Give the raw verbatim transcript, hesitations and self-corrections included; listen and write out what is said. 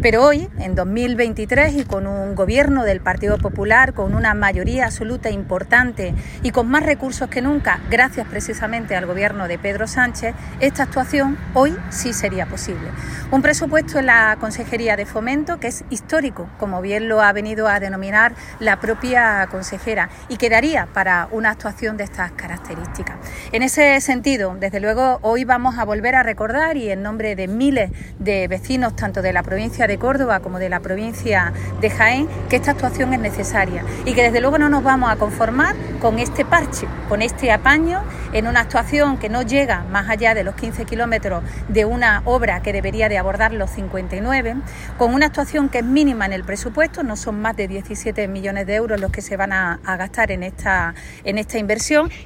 Pero hoy, en dos mil veintitrés, y con un gobierno del Partido Popular, con una mayoría absoluta importante y con más recursos que nunca, gracias precisamente al gobierno de Pedro Sánchez, esta actuación hoy sí sería posible. Un presupuesto en la Consejería de Fomento que es histórico, como bien lo ha venido a denominar la propia consejera, y que daría para una actuación de estas características. En ese sentido, desde luego, hoy vamos a volver a recordar, y en nombre de miles de vecinos, tanto de la provincia de Córdoba como de la provincia de Jaén, que esta actuación es necesaria y que desde luego no nos vamos a conformar con este parche, con este apaño en una actuación que no llega más allá de los quince kilómetros de una obra que debería de abordar los cincuenta y nueve, con una actuación que es mínima en el presupuesto, no son más de diecisiete millones de euros los que se van a, a gastar en esta, en esta inversión.